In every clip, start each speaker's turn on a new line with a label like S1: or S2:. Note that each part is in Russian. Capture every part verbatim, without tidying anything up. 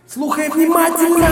S1: Слухай внимательно.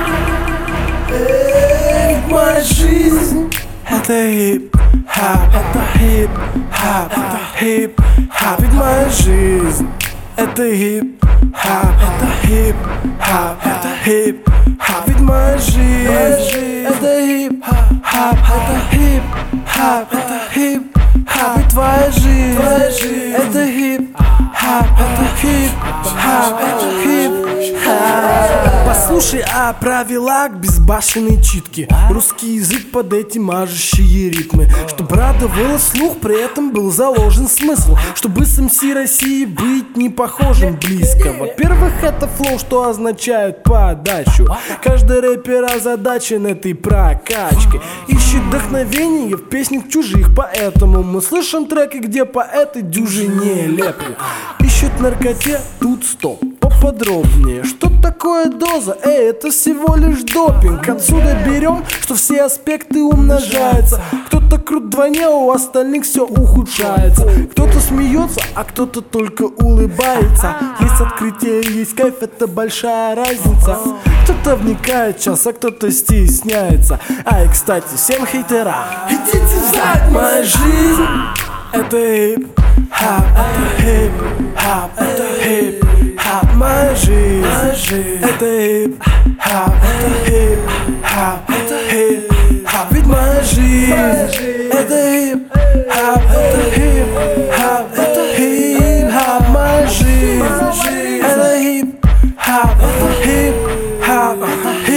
S1: Эй, моя жизнь. Это хип-хап, это хип-хап, это хип-хап, ведь моя жизнь. Это хип-хап, это хип-хап, это хип-хап, ведь моя жизнь. Это хип-хап, это хип-хап, это хип-хап, ведь твоя жизнь. Это хип-хап, это хип-хап, это хип-хап. Послушай о правилах безбашенной читки. Русский язык под эти мажущие ритмы, чтобы радовало слух, при этом был заложен смысл, чтобы с эм си России быть не похожим близко. Во-первых, это флоу, что означает подачу. Каждый рэпер озадачен этой прокачкой, ищет вдохновение в песнях чужих, поэтому мы слышим треки, где поэты дюжи нелепы. Ищут наркоте, тут стоп, поподробнее. Что такое доза? Эй, это всего лишь допинг. Отсюда берем, что все аспекты умножаются. Кто-то крут вдвойне, у остальных все ухудшается. Кто-то смеется, а кто-то только улыбается. Есть открытие, есть кайф, это большая разница. Кто-то вникает в час, а кто-то стесняется. А и кстати, всем хейтерам, идите взять мою жизнь. Это хип-хап, это хип-хап, это хип-хап, моя жизнь. Это хип-хап, это хип-хап, это хип-хап, ведь моя жизнь. Это хип-хап, это хип-хап, это хип-хап, моя жизнь. Это хип-хап, это хип-хап, это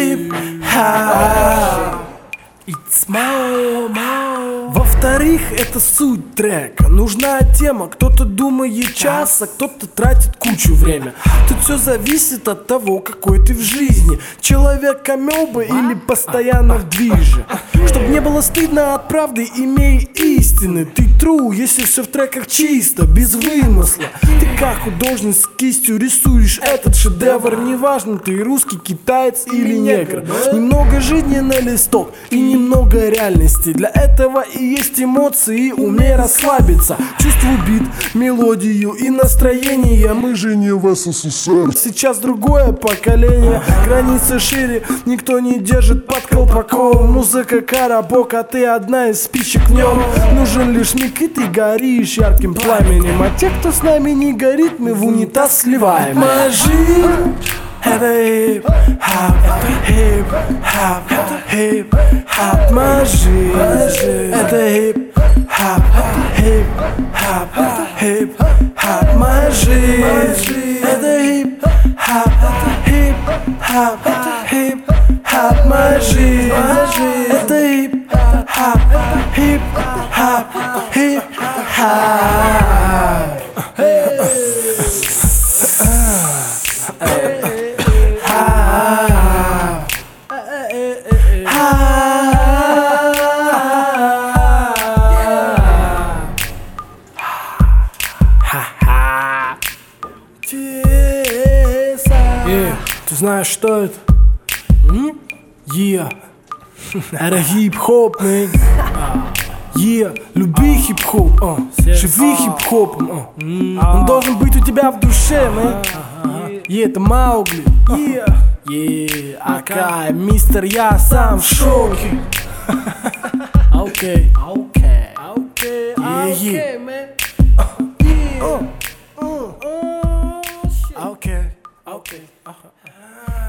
S1: хип-хап. It's more, more. Во-вторых, это суть трека. Нужна тема, кто-то думает час, а кто-то тратит кучу времени. Тут все зависит от того, какой ты в жизни. Человек амеба или постоянно в движе. Чтоб не было стыдно от правды, имей истины. Ты true, если все в треках чисто, без вымысла. Ты как художник с кистью рисуешь этот шедевр. Неважно, ты русский, китаец или негр. Немного жизни на листок и немного реальности. Для этого и есть эмоции, умей расслабиться. Чувствуй бит, мелодию и настроение. Мы же не в эс эс эс эр. Сейчас другое поколение, границы шире, никто не держит под колпаком. Музыка карабок, а ты одна из спичек в нем. Нужен лишь миг, и ты горишь ярким пламенем. А те, кто с нами не горит, мы в унитаз сливаем. Моя жизнь. Это хип-хап, это хип-хап, это хип-хап, моя жизнь. Это хип-хап, это хип-хап, это хип-хап, моя жизнь. Это хип-хап, это хип-хап, это хип-хап, моя жизнь. Это хип-хап, это хип-хап, хип-хап. Yeah. Ты знаешь, что это? М? Yeah. Это хип-хоп, man. Yeah. Люби хип-хоп, uh. живи хип-хопом, uh. Он должен быть у тебя в душе, man. Yeah, это Маугли. Yeah. Yeah. Акай, мистер, я сам в шоке. Окей, окей, окей, окей, man. Yeah. Okay, okay. Uh-huh.